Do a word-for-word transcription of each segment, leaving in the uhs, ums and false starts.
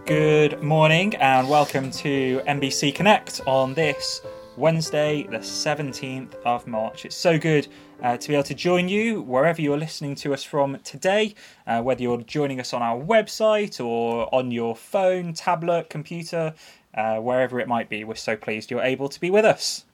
Good morning and welcome to M B C Connect on this Wednesday, the seventeenth of March. It's so good uh, to be able to join you wherever you're listening to us from today, uh, whether you're joining us on our website or on your phone, tablet, computer, uh, wherever it might be. We're so pleased you're able to be with us.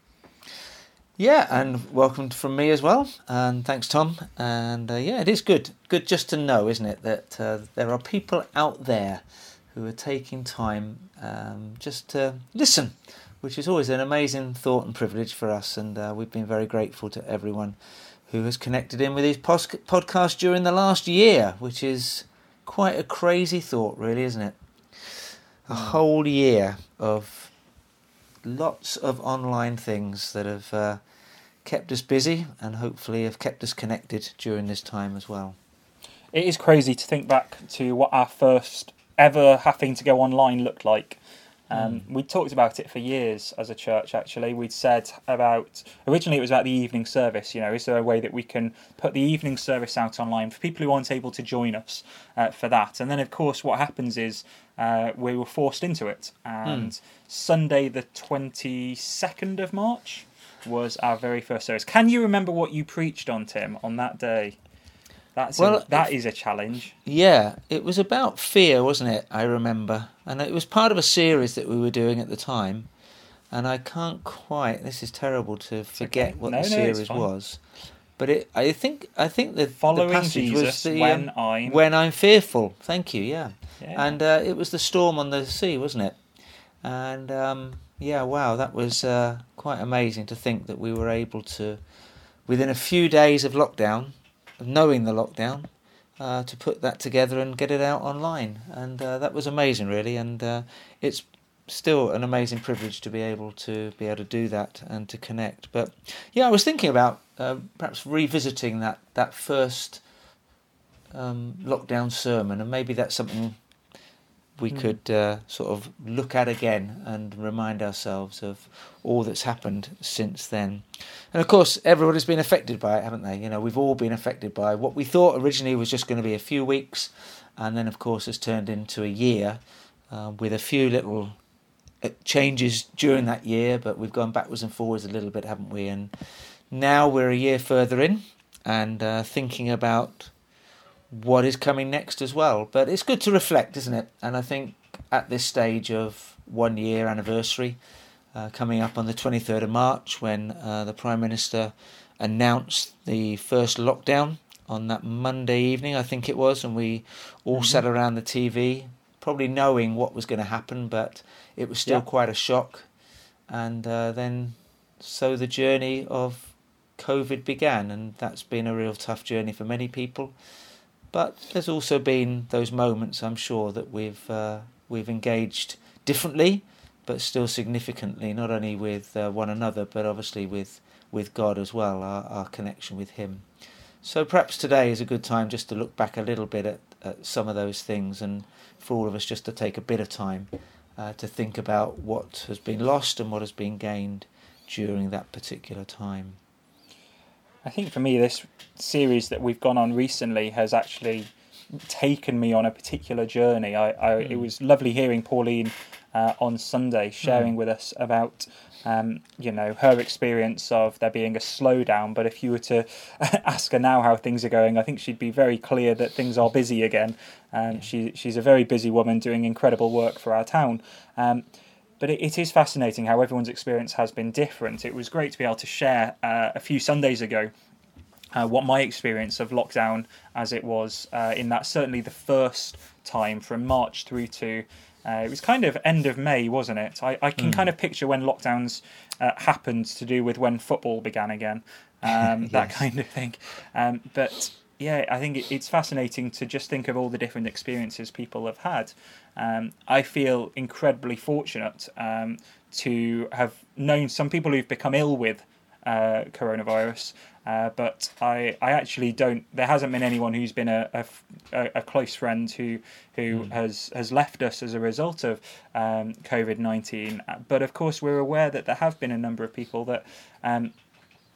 Yeah, and welcome from me as well, and thanks, Tom. And uh, yeah, it is good, good just to know, isn't it, that uh, there are people out there who are taking time um, just to listen, which is always an amazing thought and privilege for us. And uh, we've been very grateful to everyone who has connected in with these pos- podcasts during the last year, which is quite a crazy thought, really, isn't it? A whole year of lots of online things that have uh, kept us busy and hopefully have kept us connected during this time as well. It is crazy to think back to what our first ever having to go online looked like. Um, mm. We talked about it for years as a church, actually. We'd said about, originally it was about the evening service, you know, is there a way that we can put the evening service out online for people who aren't able to join us uh, for that? And then, of course, what happens is uh, we were forced into it. And mm. Sunday the twenty-second of March was our very first service. Can you remember what you preached on, Tim, on that day? That's well, a, that is a challenge. Yeah, it was about fear, wasn't it? I remember. And it was part of a series that we were doing at the time. And I can't quite, this is terrible to forget okay. what no, the no, series was. But it, I think I think the, Following the passage Jesus was the, when um, I'm... When I'm fearful. Thank you, yeah. yeah. And uh, it was the storm on the sea, wasn't it? And um, yeah, wow, that was uh, quite amazing to think that we were able to, within a few days of lockdown, knowing the lockdown, uh, to put that together and get it out online. And uh, that was amazing, really. And uh, it's still an amazing privilege to be able to be able to do that and to connect. But yeah, I was thinking about uh, perhaps revisiting that, that first um, lockdown sermon, and maybe that's something we mm. could uh, sort of look at again and remind ourselves of all that's happened since then. And of course, everybody's been affected by it, haven't they? You know, we've all been affected by what we thought originally was just going to be a few weeks, and then, of course, has turned into a year uh, with a few little changes during that year, but we've gone backwards and forwards a little bit, haven't we? And now we're a year further in and uh, thinking about what is coming next as well. But it's good to reflect, isn't it? And I think at this stage of one year anniversary, uh, coming up on the twenty-third of March, when uh, the Prime Minister announced the first lockdown on that Monday evening, I think it was, and we all mm-hmm. sat around the T V, probably knowing what was going to happen, but it was still yeah. quite a shock. And uh, then so the journey of COVID began, and that's been a real tough journey for many people. But there's also been those moments, I'm sure, that we've uh, we've engaged differently, but still significantly, not only with uh, one another, but obviously with, with God as well, our, our connection with Him. So perhaps today is a good time just to look back a little bit at, at some of those things, and for all of us just to take a bit of time uh, to think about what has been lost and what has been gained during that particular time. I think for me, this series that we've gone on recently has actually taken me on a particular journey. I, I mm. It was lovely hearing Pauline uh, on Sunday sharing mm. with us about, um, you know, her experience of there being a slowdown. But if you were to ask her now how things are going, I think she'd be very clear that things are busy again. Um, yeah. she She's a very busy woman doing incredible work for our town. Um, But it, it is fascinating how everyone's experience has been different. It was great to be able to share uh, a few Sundays ago uh, what my experience of lockdown as it was uh, in that certainly the first time from March through to, uh, it was kind of end of May, wasn't it? I, I can mm. kind of picture when lockdowns uh, happened to do with when football began again, um, yes. that kind of thing. Um, but yeah, I think it's fascinating to just think of all the different experiences people have had. Um, I feel incredibly fortunate um, to have known some people who've become ill with uh, coronavirus, uh, but I, I actually don't. There hasn't been anyone who's been a, a, a close friend who who mm. has, has left us as a result of um, COVID nineteen. But of course, we're aware that there have been a number of people that. Um,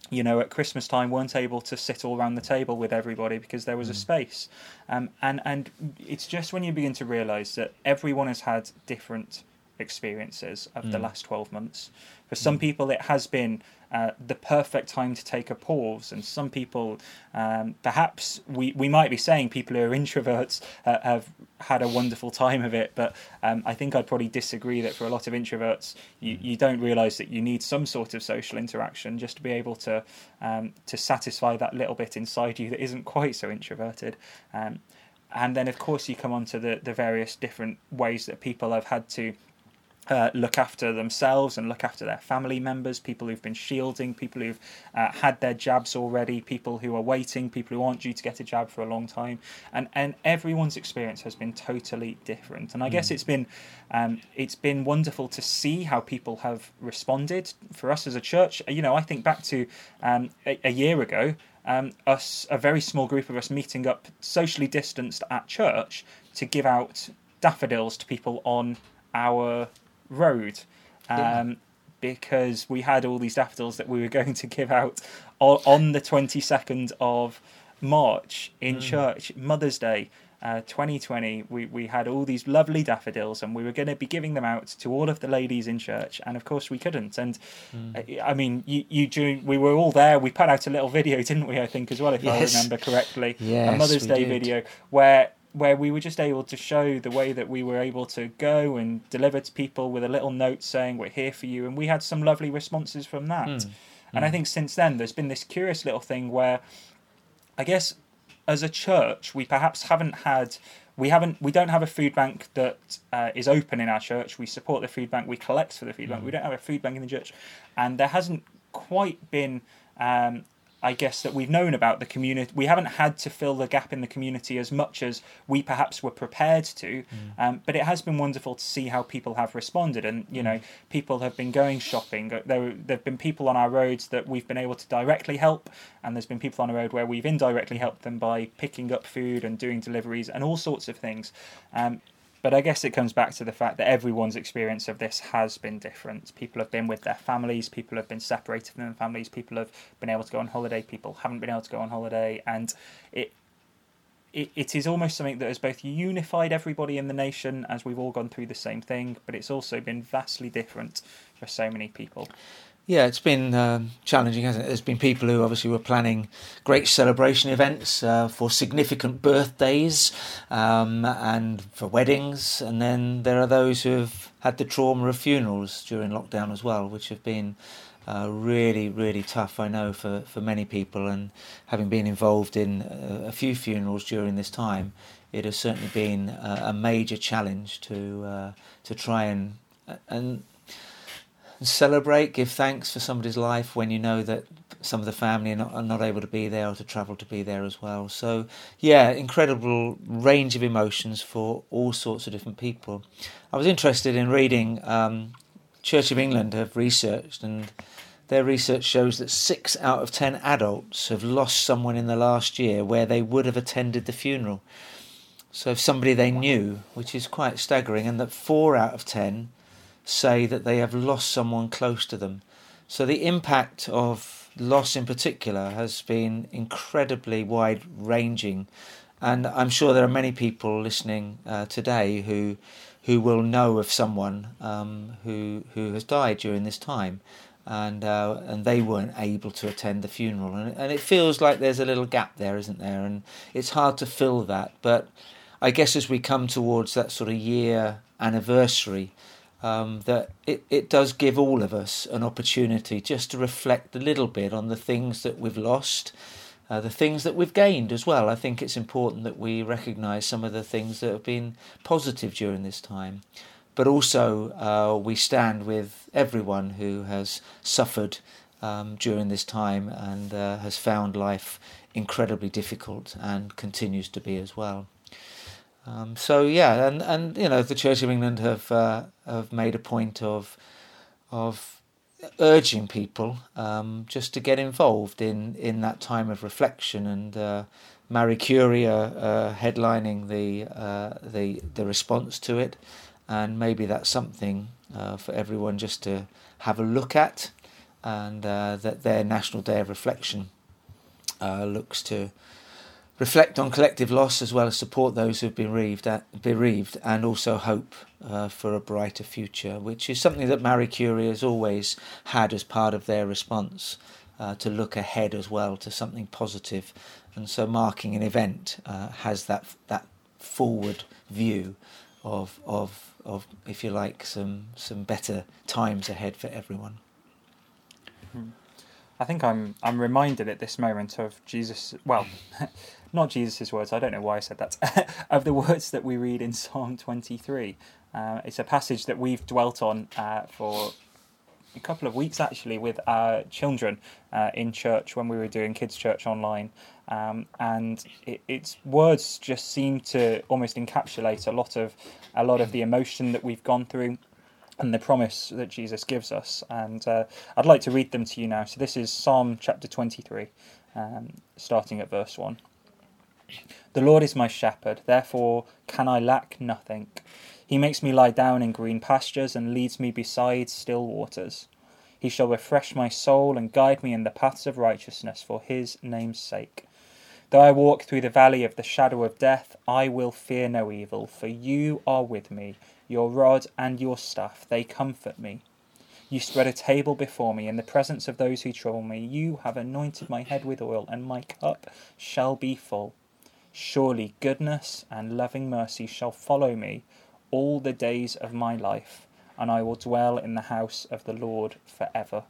you know, at Christmas time weren't able to sit all around the table with everybody because there was mm. a space. Um, and, and it's just when you begin to realise that everyone has had different experiences of mm. the last twelve months. For some mm. people, it has been uh, the perfect time to take a pause, and some people, um, perhaps we, we might be saying people who are introverts uh, have had a wonderful time of it, but um, I think I'd probably disagree that for a lot of introverts, you, you don't realise that you need some sort of social interaction just to be able to um, to satisfy that little bit inside you that isn't quite so introverted. Um, and then, of course, you come on to the, the various different ways that people have had to Uh, look after themselves and look after their family members, people who've been shielding, people who've uh, had their jabs already, people who are waiting, people who aren't due to get a jab for a long time, and and everyone's experience has been totally different. And I mm. guess it's been um, it's been wonderful to see how people have responded. For us as a church, you know, I think back to um, a, a year ago, um, us a very small group of us meeting up socially distanced at church to give out daffodils to people on our road, um, yeah. because we had all these daffodils that we were going to give out on, on the twenty-second of March in mm. church, Mother's Day uh, twenty twenty. We, we had all these lovely daffodils and we were going to be giving them out to all of the ladies in church, and of course we couldn't. And mm. I, I mean, you, you do, we were all there. We put out a little video, didn't we, I think, as well, if yes. I remember correctly. Yes, a Mother's Day did. video where where we were just able to show the way that we were able to go and deliver to people with a little note saying, we're here for you. And we had some lovely responses from that. Mm. And mm. I think since then, there's been this curious little thing where, I guess, as a church, we perhaps haven't had, we haven't, we don't have a food bank that uh, is open in our church. We support the food bank, we collect for the food mm. bank. We don't have a food bank in the church. And there hasn't quite been, um, I guess, that we've known about the community. We haven't had to fill the gap in the community as much as we perhaps were prepared to. Mm. Um, but it has been wonderful to see how people have responded. And, you mm. know, people have been going shopping. There, there have been people on our roads that we've been able to directly help. And there's been people on the road where we've indirectly helped them by picking up food and doing deliveries and all sorts of things. Um, But I guess it comes back to the fact that everyone's experience of this has been different. People have been with their families, people have been separated from their families, people have been able to go on holiday, people haven't been able to go on holiday. And it, it it is almost something that has both unified everybody in the nation as we've all gone through the same thing, but it's also been vastly different for so many people. Yeah, it's been um, challenging, hasn't it? There's been people who obviously were planning great celebration events uh, for significant birthdays um, and for weddings, and then there are those who have had the trauma of funerals during lockdown as well, which have been uh, really, really tough, I know, for, for many people. And having been involved in a, a few funerals during this time, it has certainly been a, a major challenge to uh, to try and and. celebrate, give thanks for somebody's life when you know that some of the family are not, are not able to be there or to travel to be there as well. So, yeah, incredible range of emotions for all sorts of different people. I was interested in reading, um, Church of England have researched, and their research shows that six out of ten adults have lost someone in the last year where they would have attended the funeral. So if somebody they knew, which is quite staggering, and that four out of ten say that they have lost someone close to them. So the impact of loss in particular has been incredibly wide-ranging, and I'm sure there are many people listening uh, today who who will know of someone um, who who has died during this time, and uh, and they weren't able to attend the funeral, and and it feels like there's a little gap there, isn't there? And it's hard to fill that, but I guess as we come towards that sort of year anniversary, Um, that it, it does give all of us an opportunity just to reflect a little bit on the things that we've lost, uh, the things that we've gained as well. I think it's important that we recognise some of the things that have been positive during this time, but also uh, we stand with everyone who has suffered um, during this time and uh, has found life incredibly difficult and continues to be as well. Um, so yeah, and, and you know, the Church of England have uh, have made a point of of urging people um, just to get involved in, in that time of reflection, and uh, Marie Curie uh, uh, headlining the uh, the the response to it, and maybe that's something uh, for everyone just to have a look at and uh, that their National Day of Reflection uh, looks to reflect on collective loss as well as support those who've been bereaved, bereaved and also hope uh, for a brighter future, which is something that Marie Curie has always had as part of their response, uh, to look ahead as well to something positive. And so marking an event uh, has that that forward view of of of if you like some some better times ahead for everyone. Hmm. I think I'm I'm reminded at this moment of Jesus. Well, not Jesus' words. I don't know why I said that. Of the words that we read in Psalm twenty-three. Uh, it's a passage that we've dwelt on uh, for a couple of weeks actually with our children uh, in church when we were doing kids' church online, um, and it, its words just seem to almost encapsulate a lot of a lot of the emotion that we've gone through and the promise that Jesus gives us. And uh, I'd like to read them to you now. So this is Psalm chapter twenty-three, um, starting at verse one. The Lord is my shepherd, therefore can I lack nothing. He makes me lie down in green pastures and leads me beside still waters. He shall refresh my soul and guide me in the paths of righteousness for his name's sake. Though I walk through the valley of the shadow of death, I will fear no evil, for you are with me. Your rod and your staff, they comfort me. You spread a table before me in the presence of those who trouble me. You have anointed my head with oil, and my cup shall be full. Surely goodness and loving mercy shall follow me all the days of my life, and I will dwell in the house of the Lord forever.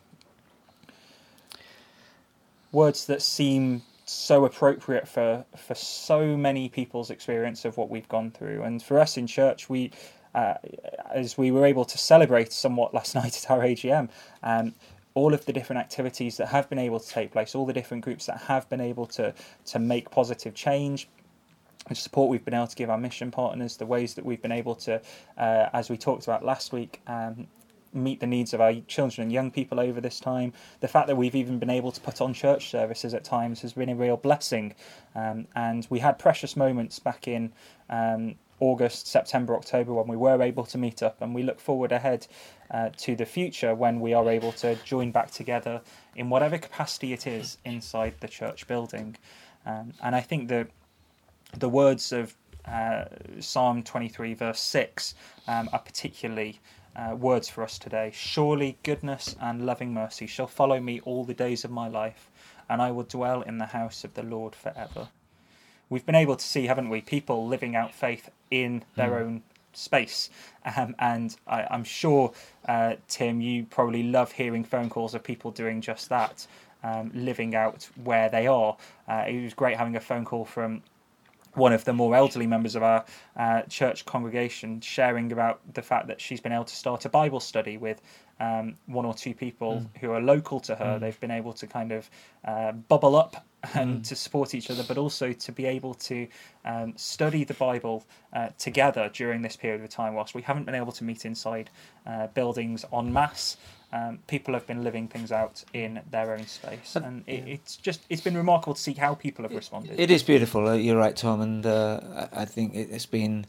Words that seem so appropriate for, for so many people's experience of what we've gone through. And for us in church, we, uh, as we were able to celebrate somewhat last night at our A G M, um, all of the different activities that have been able to take place, all the different groups that have been able to, to make positive change, the support we've been able to give our mission partners, the ways that we've been able to, uh, as we talked about last week, um, meet the needs of our children and young people over this time. The fact that we've even been able to put on church services at times has been a real blessing. Um, and we had precious moments back in um, August, September, October when we were able to meet up, and we look forward ahead uh, to the future when we are able to join back together in whatever capacity it is inside the church building. Um, and I think that the words of uh, Psalm twenty-three verse six um, are particularly uh, words for us today. Surely goodness and loving mercy shall follow me all the days of my life, and I will dwell in the house of the Lord forever. We've been able to see, haven't we, people living out faith in their mm. own space. Um, and I, I'm sure, uh, Tim, you probably love hearing phone calls of people doing just that, um, living out where they are. Uh, it was great having a phone call from one of the more elderly members of our uh, church congregation sharing about the fact that she's been able to start a Bible study with um, one or two people mm. who are local to her. Mm. They've been able to kind of uh, bubble up and mm. to support each other, but also to be able to um, study the Bible uh, together during this period of time whilst we haven't been able to meet inside uh, buildings en masse. Um, people have been living things out in their own space, and it, yeah. it's just it's been remarkable to see how people have responded. It is beautiful. Uh, you're right, Tom, and uh, I think it's been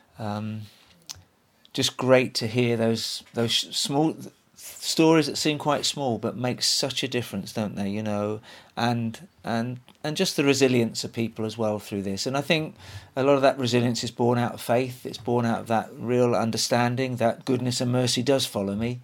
um, just great to hear those those small stories that seem quite small but make such a difference, don't they? You know, and and and just the resilience of people as well through this. And I think a lot of that resilience is born out of faith. It's born out of that real understanding that goodness and mercy does follow me.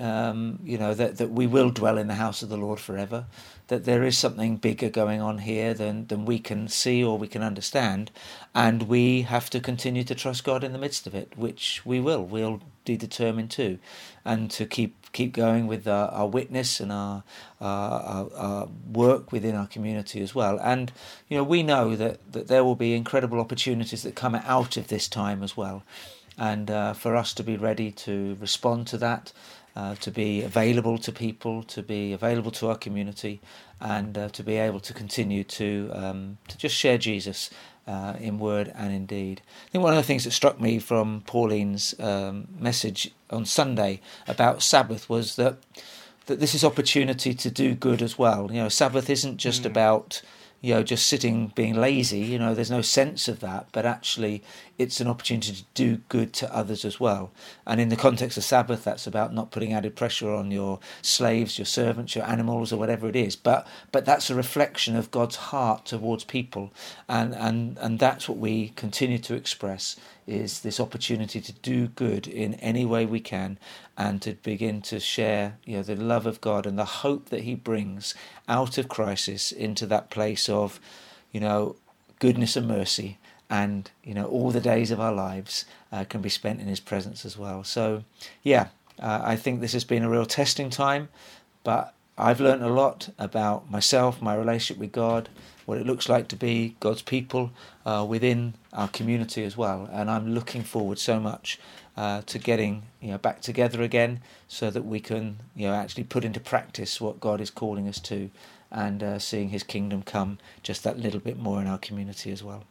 Um, you know, that, that we will dwell in the house of the Lord forever, that there is something bigger going on here than, than we can see or we can understand, and we have to continue to trust God in the midst of it, which we will. We'll be determined to, and to keep keep going with our, our witness and our, our, our, our work within our community as well. And, you know, we know that, that there will be incredible opportunities that come out of this time as well, and uh, for us to be ready to respond to that, Uh, to be available to people, to be available to our community, and uh, to be able to continue to um, to just share Jesus uh, in word and in deed. I think one of the things that struck me from Pauline's um, message on Sunday about Sabbath was that that this is opportunity to do good as well. You know, Sabbath isn't just mm. about, you know, just sitting, being lazy. You know, there's no sense of that, but actually it's an opportunity to do good to others as well. And in the context of Sabbath, that's about not putting added pressure on your slaves, your servants, your animals, or whatever it is. But but that's a reflection of God's heart towards people, and and and that's what we continue to express, is this opportunity to do good in any way we can, and to begin to share, you know, the love of God and the hope that He brings out of crisis into that place of, you know, goodness and mercy. And, you know, all the days of our lives uh, can be spent in His presence as well. So, yeah, uh, I think this has been a real testing time, but I've learned a lot about myself, my relationship with God, what it looks like to be God's people uh, within our community as well. And I'm looking forward so much uh, to getting, you know, back together again, so that we can, you know, actually put into practice what God is calling us to, and uh, seeing His kingdom come just that little bit more in our community as well.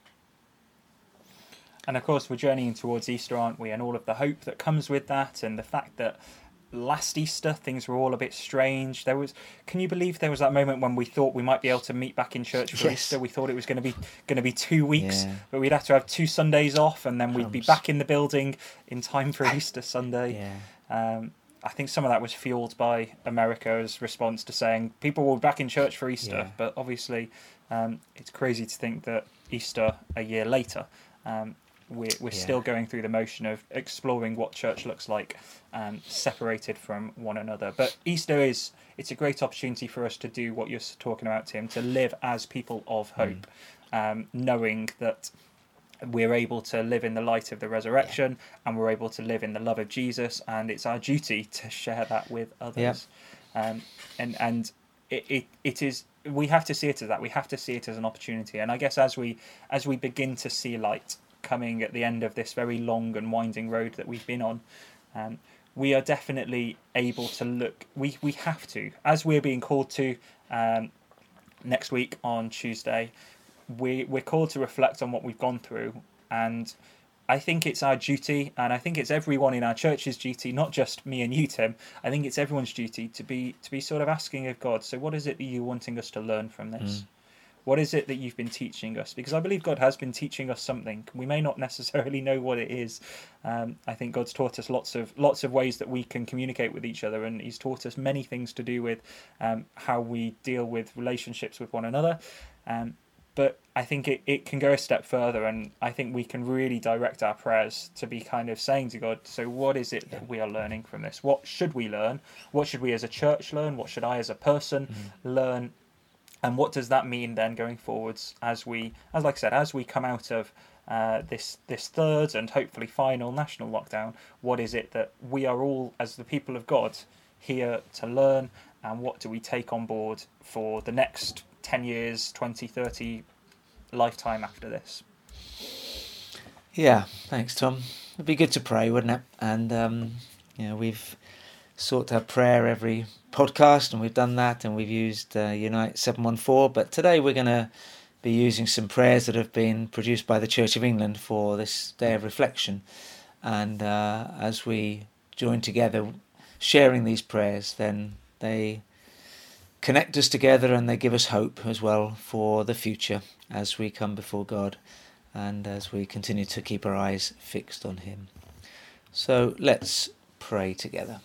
And of course, we're journeying towards Easter, aren't we? And all of the hope that comes with that, and the fact that last Easter things were all a bit strange. There was, can you believe there was that moment when we thought we might be able to meet back in church for yes. Easter? We thought it was going to be going to be two weeks, yeah. but we'd have to have two Sundays off, and then we'd be back in the building in time for Easter Sunday. Yeah. Um, I think some of that was fueled by America's response to saying people were back in church for Easter, yeah. but obviously um, it's crazy to think that Easter a year later. Um, We're, we're yeah. still going through the motion of exploring what church looks like, um, separated from one another. But Easter is, it's a great opportunity for us to do what you're talking about, Tim, to live as people of hope, mm. um, knowing that we're able to live in the light of the resurrection, yeah. and we're able to live in the love of Jesus, and it's our duty to share that with others. Yeah. Um, and and it, it it is, we have to see it as that. We have to see it as an opportunity. And I guess as we as we begin to see light coming at the end of this very long and winding road that we've been on, um, we are definitely able to look, we, we have to, as we're being called to um, next week on Tuesday, we, we're called to reflect on what we've gone through. And I think it's our duty, and I think it's everyone in our church's duty, not just me and you, Tim. I think it's everyone's duty to be to be sort of asking of God, so what is it that you're wanting us to learn from this? Mm. What is it that you've been teaching us? Because I believe God has been teaching us something. We may not necessarily know what it is. Um, I think God's taught us lots of lots of ways that we can communicate with each other, and He's taught us many things to do with um, how we deal with relationships with one another. Um, but I think it, it can go a step further, and I think we can really direct our prayers to be kind of saying to God, so what is it that we are learning from this? What should we learn? What should we as a church learn? What should I as a person mm-hmm. learn? And what does that mean then going forwards as we, as like I said, as we come out of uh, this this third and hopefully final national lockdown? What is it that we are all, as the people of God, here to learn? And what do we take on board for the next ten years, twenty, thirty, lifetime after this? Yeah, thanks, Tom. It'd be good to pray, wouldn't it? And, um, you know, we've sought to have prayer every podcast, and we've done that, and we've used uh, Unite seven one four, but today we're going to be using some prayers that have been produced by the Church of England for this day of reflection. And uh, as we join together sharing these prayers, then they connect us together, and they give us hope as well for the future as we come before God and as we continue to keep our eyes fixed on Him. So let's pray together.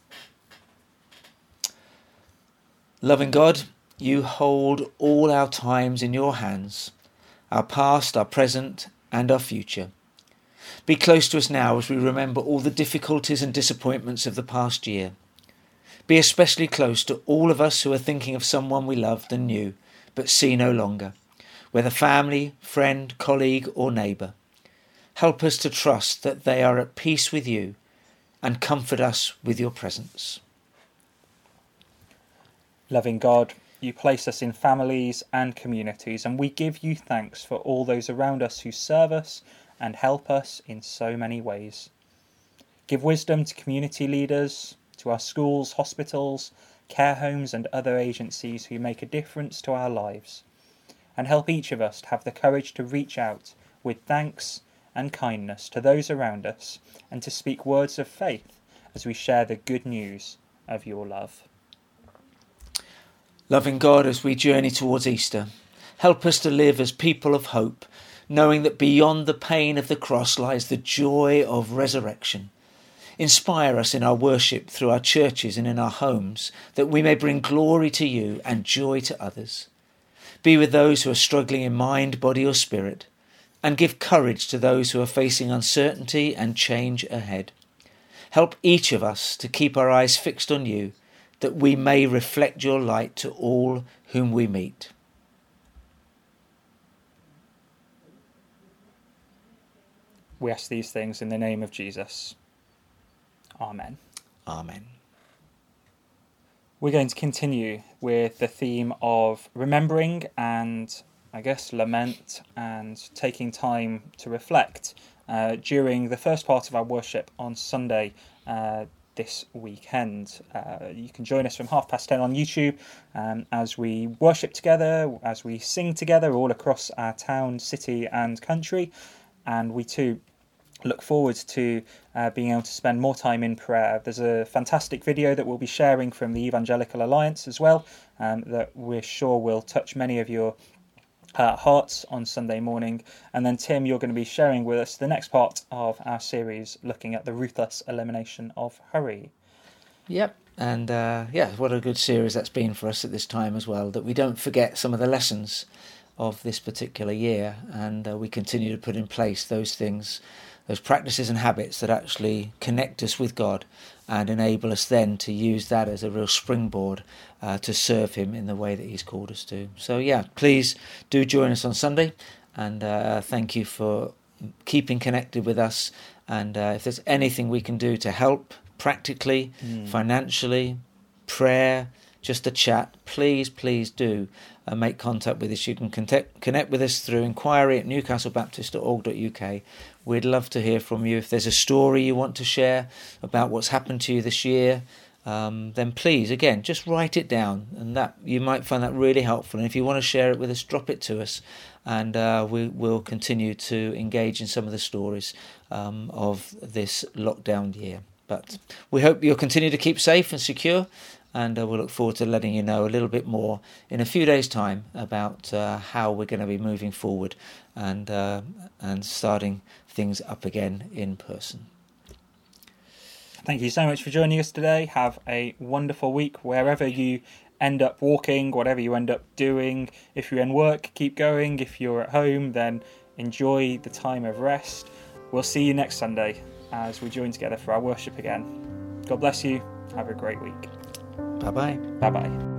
Loving God, You hold all our times in Your hands, our past, our present, and our future. Be close to us now as we remember all the difficulties and disappointments of the past year. Be especially close to all of us who are thinking of someone we loved and knew, but see no longer, whether family, friend, colleague, or neighbour. Help us to trust that they are at peace with You, and comfort us with Your presence. Loving God, You place us in families and communities, and we give You thanks for all those around us who serve us and help us in so many ways. Give wisdom to community leaders, to our schools, hospitals, care homes and other agencies who make a difference to our lives, and help each of us to have the courage to reach out with thanks and kindness to those around us, and to speak words of faith as we share the good news of Your love. Loving God, as we journey towards Easter, help us to live as people of hope, knowing that beyond the pain of the cross lies the joy of resurrection. Inspire us in our worship through our churches and in our homes, that we may bring glory to you and joy to others. Be with those who are struggling in mind, body or spirit, and give courage to those who are facing uncertainty and change ahead. Help each of us to keep our eyes fixed on you, that we may reflect your light to all whom we meet. We ask these things in the name of Jesus. Amen. Amen. We're going to continue with the theme of remembering and, I guess, lament and taking time to reflect uh, during the first part of our worship on Sunday uh, this weekend. Uh, you can join us from half past ten on YouTube um, as we worship together, as we sing together all across our town, city and country. And we too look forward to uh, being able to spend more time in prayer. There's a fantastic video that we'll be sharing from the Evangelical Alliance as well, um, that we're sure will touch many of your uh, hearts on Sunday morning. And then Tim, you're going to be sharing with us the next part of our series, looking at the ruthless elimination of hurry. Yep. And uh, yeah, what a good series that's been for us at this time as well, that we don't forget some of the lessons of this particular year, and uh, we continue to put in place those things, those practices and habits that actually connect us with God and enable us then to use that as a real springboard uh, to serve him in the way that he's called us to. So yeah, please do join us on Sunday, and uh, thank you for keeping connected with us. And uh, if there's anything we can do to help practically, mm. financially, prayer, just a chat, please, please do uh, make contact with us. You can connect, connect with us through inquiry at newcastle baptist dot org dot U K. We'd love to hear from you. If there's a story you want to share about what's happened to you this year, um, then please, again, just write it down, and that you might find that really helpful. And if you want to share it with us, drop it to us, and uh, we will continue to engage in some of the stories um, of this lockdown year. But we hope you'll continue to keep safe and secure, and uh, we'll look forward to letting you know a little bit more in a few days' time about uh, how we're going to be moving forward and uh, and starting things up again in person. Thank you so much for joining us today. Have a wonderful week wherever you end up walking, whatever you end up doing. If you're in work, keep going. If you're at home, then enjoy the time of rest. We'll see you next Sunday as we join together for our worship again. God bless you. Have a great week. Bye-bye. Bye-bye.